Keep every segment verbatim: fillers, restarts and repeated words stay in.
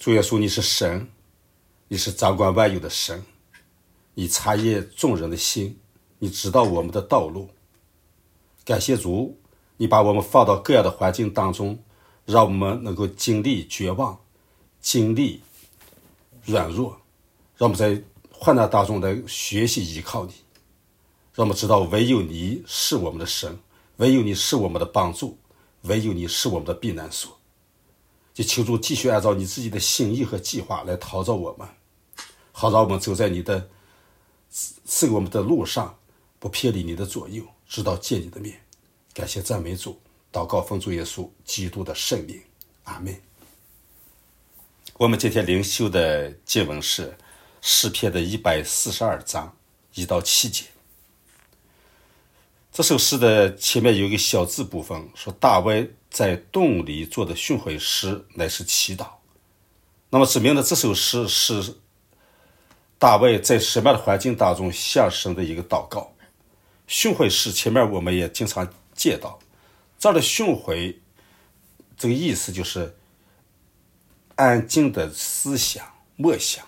主耶稣，你是神，你是掌管万有的神，你察验众人的心，你知道我们的道路。感谢主，你把我们放到各样的环境当中，让我们能够经历绝望，经历软弱，让我们在患难当中来学习依靠你，让我们知道唯有你是我们的神，唯有你是我们的帮助，唯有你是我们的避难所。就求主继续按照你自己的心意和计划来陶造我们，好让我们走在你的赐给我们的路上，不偏离你的左右，直到见你的面。感谢赞美主，祷告奉主耶稣基督的圣名，阿们。我们今天灵修的经文是诗篇的一百四十二章一到七节。这首诗的前面有一个小字部分，说大卫在洞里做的训诲诗乃是祈祷。那么指明了这首诗是大卫在什么样的环境当中向神的一个祷告。训诲诗前面我们也经常见到，这样的训诲这个意思就是安静的思想默想。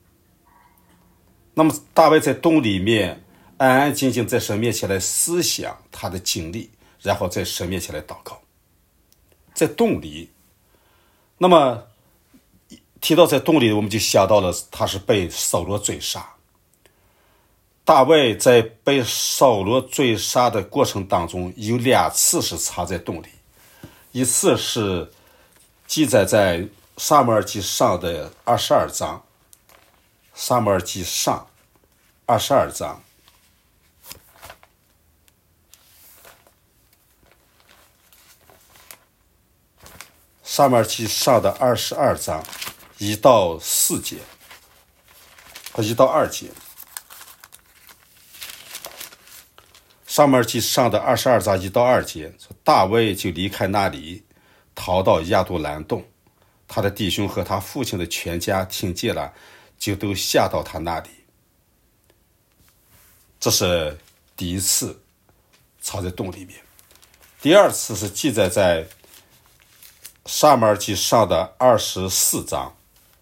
那么大卫在洞里面安安静静在神面前来思想他的经历，然后在神面前来祷告。在洞里，那么提到在洞里，我们就想到了他是被扫罗追杀。大卫在被扫罗追杀的过程当中，有两次是藏在洞里，一次是记载在撒母耳记上的二十二章，撒母耳记上二十二章。撒母耳记上的二十二章一到四节和一到二节。撒母耳记上的二十二章一到二节，大卫就离开那里，逃到亚杜兰洞。他的弟兄和他父亲的全家听见了，就都下到他那里。这是第一次藏在洞里面。第二次是记载在撒母耳记上的二十四章，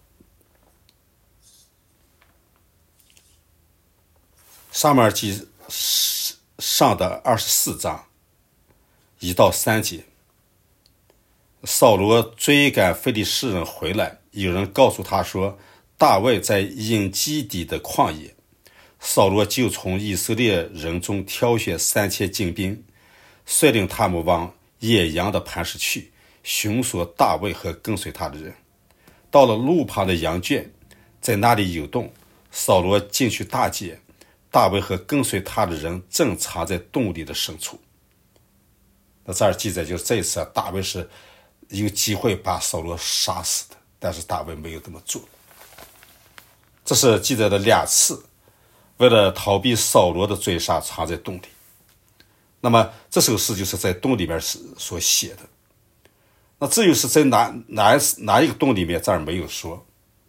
撒母耳记上的二十四章一到三节。扫罗追赶非利士人回来，有人告诉他说，大卫在隐基底的旷野。扫罗就从以色列人中挑选三千精兵，率领他们往野羊的磐石去，寻索大卫和跟随他的人。到了路旁的羊圈，在那里游动，扫罗进去大见，大卫和跟随他的人正藏在洞里的深处。那这儿记载就是这一次大卫是有机会把扫罗杀死的，但是大卫没有这么做。这是记载了两次为了逃避扫罗的追杀藏在洞里。那么这首诗就是在洞里面所写的。那至于是在哪哪哪一个洞里面，这儿没有说。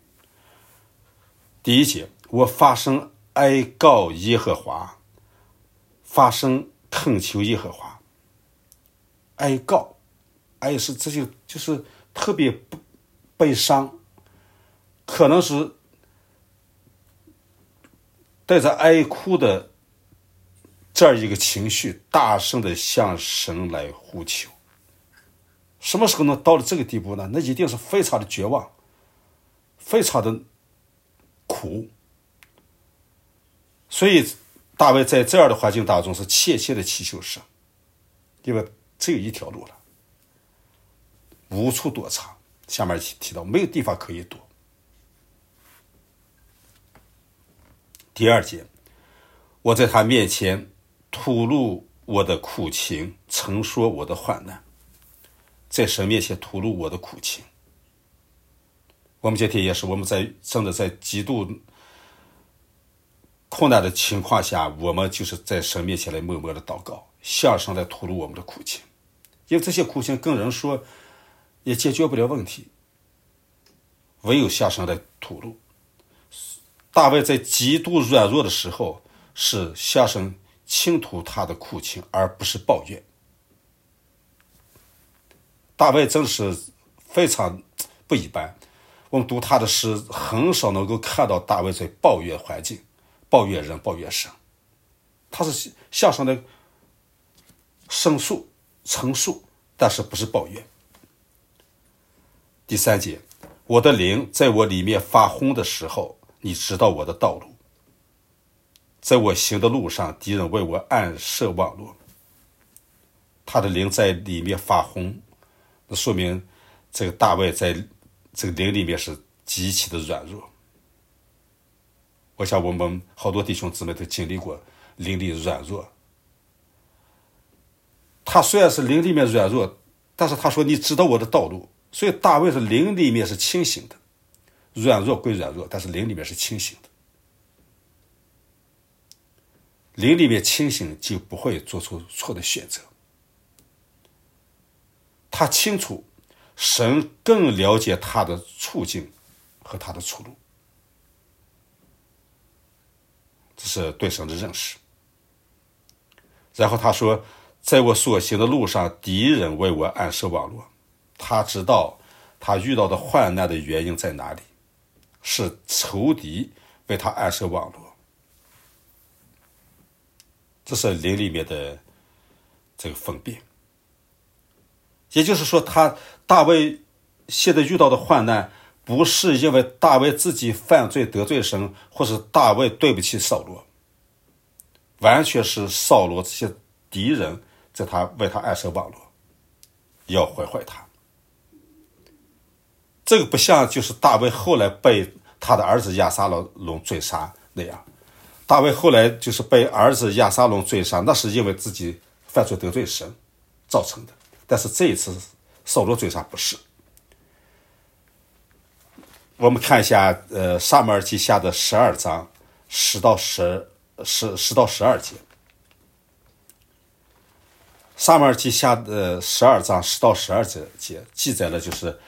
第一节，我发声哀告耶和华，发声恳求耶和华。哀告，哀是这就就是特别悲伤，可能是带着哀哭的这样一个情绪，大声的向神来呼求。什么时候能到了这个地步呢？那一定是非常的绝望，非常的苦。所以大卫在这样的环境当中是切切的祈求神，因为只有一条路了，无处躲藏。下面提到没有地方可以躲。第二节，我在他面前吐露我的苦情，陈说我的患难。在神面前吐露我的苦情。我们今天也是，我们在真的在极度困难的情况下，我们就是在神面前来默默的祷告，向神来吐露我们的苦情。因为这些苦情跟人说也解决不了问题，唯有向神来吐露。大卫在极度软弱的时候，是向神倾吐他的苦情，而不是抱怨。大卫真是非常不一般。 我们读他的诗，很少能够看到大卫在抱怨环境、抱怨人、抱怨神。他是向上的申诉、陈述，但是不是抱怨。第三节，我的灵在我里面发轰的时候，你知道我的道路。在我行的路上，敌人为我暗设网络。他的灵在里面发轰，那说明这个大卫在这个灵里面是极其的软弱。我想我们好多弟兄姊妹都经历过灵里软弱。他虽然是灵里面软弱，但是他说你知道我的道路，所以大卫是灵里面是清醒的，软弱归软弱，但是灵里面是清醒的。灵里面清醒就不会做出错的选择。他清楚神更了解他的处境和他的出路，这是对神的认识。然后他说，在我所行的路上，敌人为我暗设网络。他知道他遇到的患难的原因在哪里，是仇敌为他暗设网络。这是灵里面的这个分辨。也就是说，他大卫现在遇到的患难，不是因为大卫自己犯罪得罪神，或是大卫对不起扫罗，完全是扫罗这些敌人在他为他暗设网络，要毁坏他。这个不像就是大卫后来被他的儿子亚撒龙追杀那样，大卫后来就是被儿子亚撒龙追杀，那是因为自己犯罪得罪神造成的。但是这一次扫罗追杀不是。我们看一下呃撒母耳记下的十二章十到十十十到十二节。撒母耳记下的十二章十到十二节记载了就是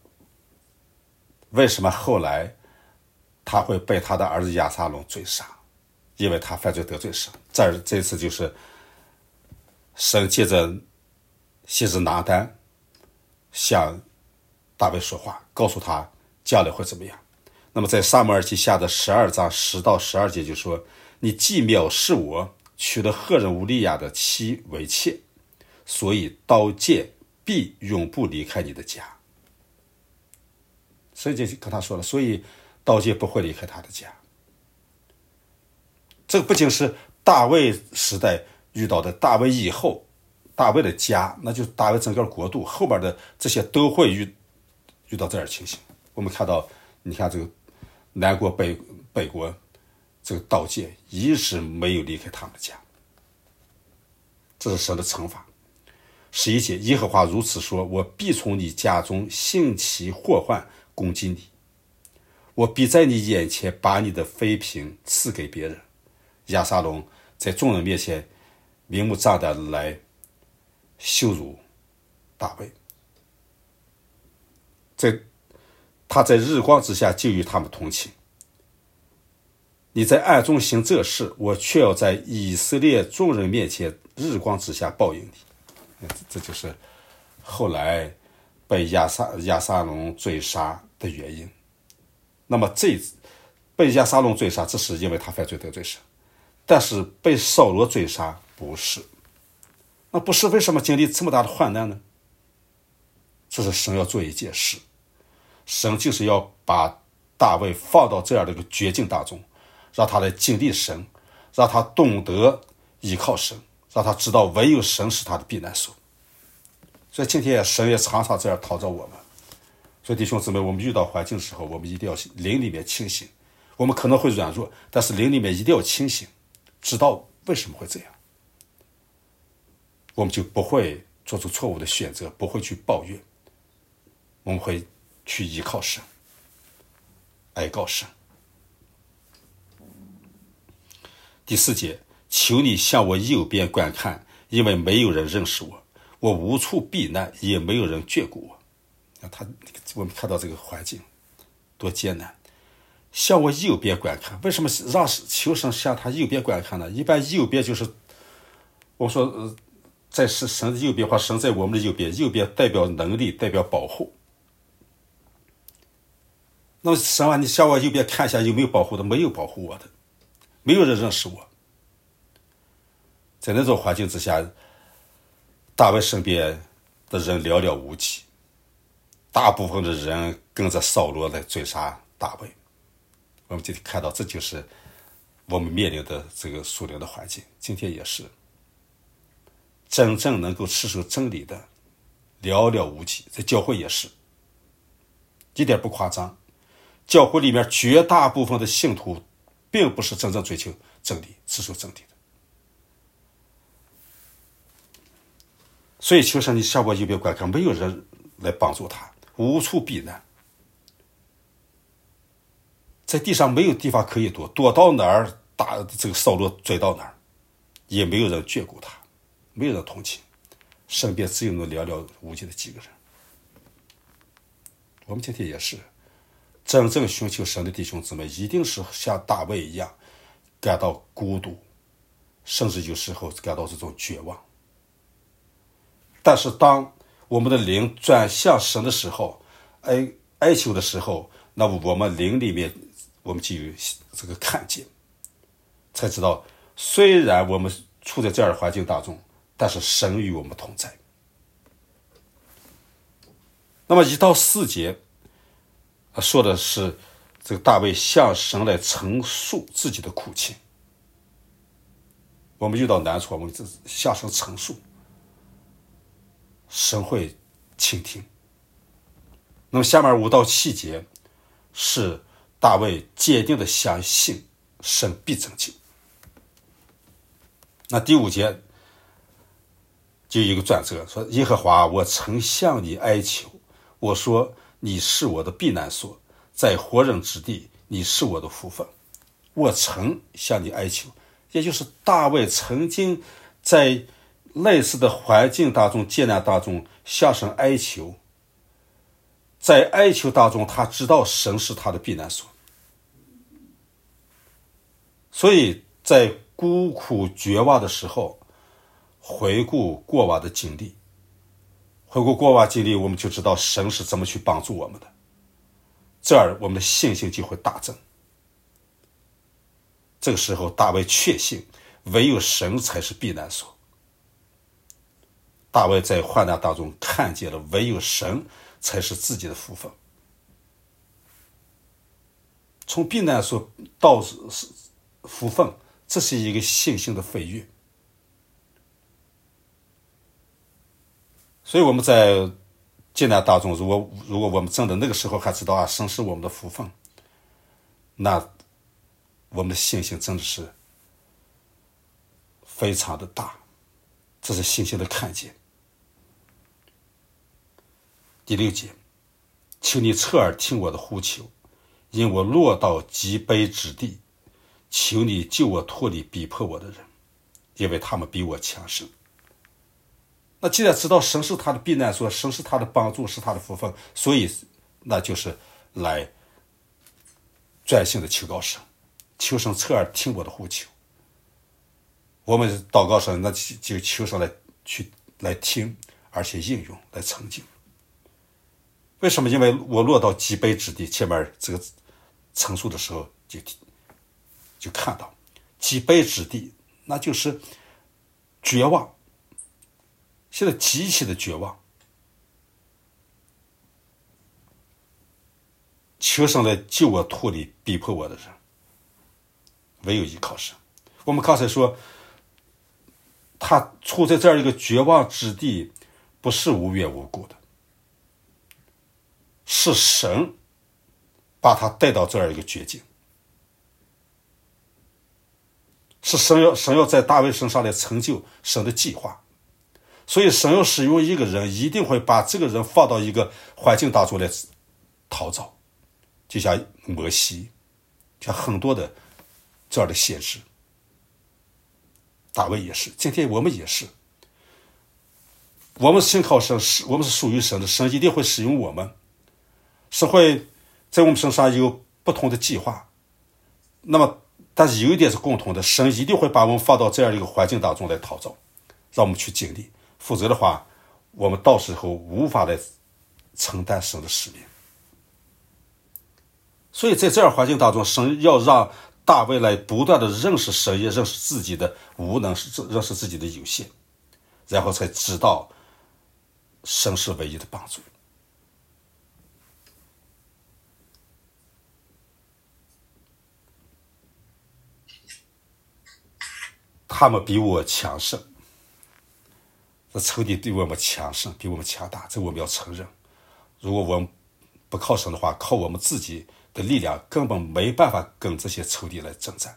为什么后来他会被他的儿子亚撒龙追杀，因为他犯罪得罪神。这这次就是神借着先知拿单向大卫说话，告诉他将来会怎么样。那么在撒母耳记下的十二章十到十二节就说，你既藐视我，娶了赫人乌利亚的妻为妾，所以刀剑必永不离开你的家。所以就跟他说了，所以刀剑不会离开他的家。这个不仅是大卫时代遇到的，大卫以后大卫的家，那就是大卫整个国度后边的这些都会遇遇到这样的情形。我们看到，你看这个南国北北国，这个刀剑一直没有离开他们的家，这是神的惩罚。十一节，耶和华如此说，我必从你家中兴起祸患攻击你，我必在你眼前把你的妃嫔赐给别人。亚撒龙在众人面前明目张胆来羞辱大卫，在他在日光之下就与他们同寝。你在暗中行这事，我却要在以色列众人面前日光之下报应你。这就是后来被亚撒亚撒龙追杀的原因。那么这被亚撒龙追杀，这是因为他犯罪得罪神，但是被扫罗追杀不是。那不是为什么经历这么大的患难呢？这是神要做一件事，神就是要把大卫放到这样的一个绝境当中，让他来经历神，让他懂得依靠神，让他知道唯有神是他的避难所。所以今天神也常常这样讨着我们。所以弟兄姊妹，我们遇到环境的时候，我们一定要灵里面清醒。我们可能会软弱，但是灵里面一定要清醒，知道为什么会这样，我们就不会做出错误的选择，不会去抱怨，我们会去依靠神，哀告神。第四节，求你向我右边观看，因为没有人认识我，我无处避难，也没有人眷顾我。他我们看到这个环境多艰难，向我右边观看。为什么让求神向他右边观看呢？一般右边就是我说、呃、在神的右边或神在我们的右边，右边代表能力，代表保护。 那么神啊，你向我右边看一下有没有保护的？没有保护我的，没有人认识我。在那种环境之下，大卫身边的人寥寥无几，大部分的人跟着扫罗来追杀大卫。我们今天看到，这就是我们面临的这个属灵的环境。今天也是，真正能够持守真理的寥寥无几，在教会也是，一点不夸张。教会里面绝大部分的信徒并不是真正追求真理、持守真理的。所以求神你向我右边观看，没有人来帮助他，无处避难，在地上没有地方可以躲，躲到哪儿打这个扫罗追到哪儿，也没有人眷顾他，没有人同情，身边只有那寥寥无几的几个人。我们今天也是，真正寻求神的弟兄姊妹一定是像大卫一样感到孤独，甚至有时候感到这种绝望。但是当我们的灵转向神的时候，哀哀求的时候，那我们灵里面我们就有这个看见，才知道虽然我们处在这样的环境当中，但是神与我们同在。那么一到四节说的是这个大卫向神来陈述自己的苦情。我们遇到难处，我们向神陈述，神会倾听。那么下面五到七节是大卫坚定的相信神必拯救。那第五节就有一个转折，说耶和华，我曾向你哀求，我说你是我的避难所，在活人之地你是我的福分。我曾向你哀求，也就是大卫曾经在类似的环境当中、艰难当中向神哀求，在哀求当中他知道神是他的避难所，所以在孤苦绝望的时候回顾过往的经历，回顾过往经历，我们就知道神是怎么去帮助我们的，这样我们的信心就会大增。这个时候大卫确信唯有神才是避难所。大卫在患难当中看见了唯有神才是自己的福分。从避难所到福分，这是一个信心的飞跃。所以我们在艰难当中，如果如果我们真的那个时候还知道啊，神是我们的福分，那我们的信心真的是非常的大，这是信心的看见。第六节，求你侧耳听我的呼求，因我落到极卑之地，求你救我脱离逼迫我的人，因为他们比我强盛。那既然知道神是他的避难所，神是他的帮助，是他的福分，所以那就是来专心的求告神，求神侧耳听我的呼求。我们祷告神，那就求神来去来听，而且应用来成就。为什么？因为我落到极卑之地，前面这个陈述的时候就就看到极卑之地，那就是绝望，现在极其的绝望，求神来救我脱离逼迫我的人，唯有依靠神。我们刚才说他处在这样一个绝望之地，不是无缘无故的，是神把他带到这样一个绝境，是神要神要在大卫身上来成就神的计划。所以神要使用一个人，一定会把这个人放到一个环境当中来陶造，就像摩西，像很多的这样的先知，大卫也是，今天我们也是，我们信靠神，我们是属于神的，神一定会使用我们，神会在我们身上有不同的计划。那么但是有一点是共同的，神一定会把我们放到这样一个环境当中来陶造，让我们去经历，否则的话我们到时候无法来承担神的使命。 所以在这样环境当中，神要让大卫来不断的认识神，也认识自己的无能，认识自己的有限，然后才知道神是唯一的帮助。他们比我强盛，这仇敌对我们强盛，比我们强大，这我们要承认。如果我们不靠神的话，靠我们自己的力量根本没办法跟这些仇敌来征战。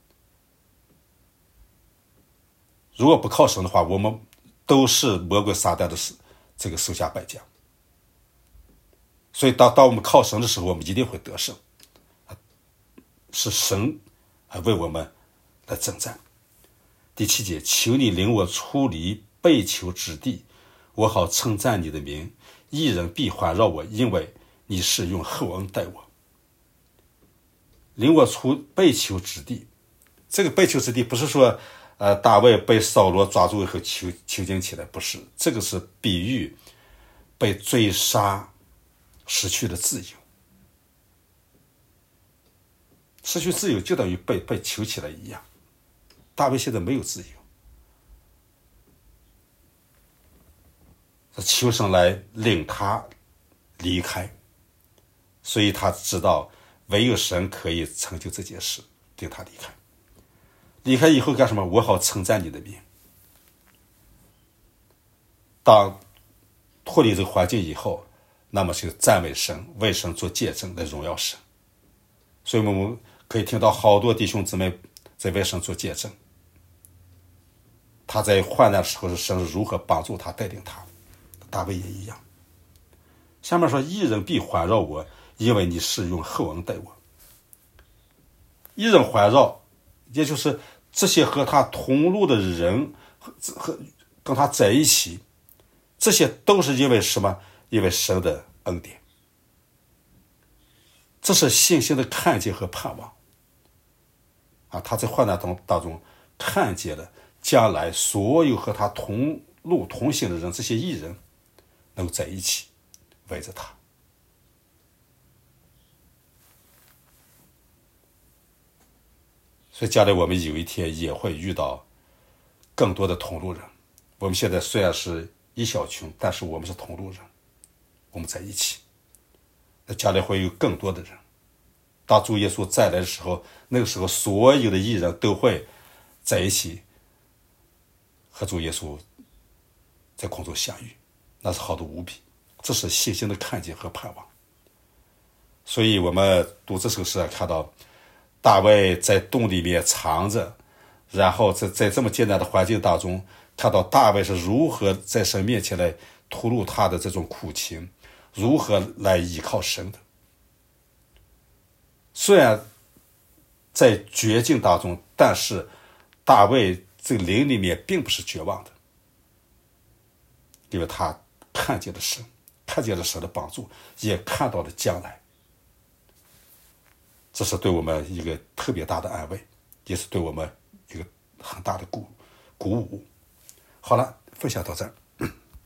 如果不靠神的话，我们都是魔鬼撒旦的这个手下败将。所以当当我们靠神的时候，我们一定会得胜，是神为我们来征战。第七节，求你领我出离被囚之地，我好称赞你的名，义人必环绕我，因为你是用厚恩待我。领我出被囚之地，这个被囚之地不是说呃，大卫被扫罗抓住以后囚囚禁起来，不是，这个是比喻被追杀失去了自由。失去自由就等于被被囚起来一样。大卫现在没有自由，求神来领他离开，所以他知道唯有神可以成就这件事，领他离开。离开以后干什么？我好称赞你的名。当脱离这个环境以后，那么就赞美神，为神做见证，来荣耀神。所以我们可以听到好多弟兄姊妹在为神做见证，他在患难的时候是神如何帮助他带领他，大卫也一样。下面说，义人必环绕我，因为你是用厚恩待我。义人环绕，也就是这些和他同路的人和跟他在一起，这些都是因为什么？因为神的恩典。这是信心的看见和盼望啊！他在患难当中看见了将来所有和他同路同行的人，这些义人能够在一起围着他。所以将来我们有一天也会遇到更多的同路人。我们现在虽然是一小群，但是我们是同路人，我们在一起。那将来会有更多的人。当主耶稣再来的时候，那个时候所有的义人都会在一起和主耶稣在空中相遇，那是好的无比。这是信心的看见和盼望。所以我们读这首诗看到大卫在洞里面藏着，然后在在这么艰难的环境当中，看到大卫是如何在神面前来吐露他的这种苦情，如何来依靠神的。虽然在绝境当中，但是大卫这个灵里面并不是绝望的，因为他看见了神，看见了神的帮助，也看到了将来。这是对我们一个特别大的安慰，也是对我们一个很大的鼓鼓舞。好了，分享到这儿。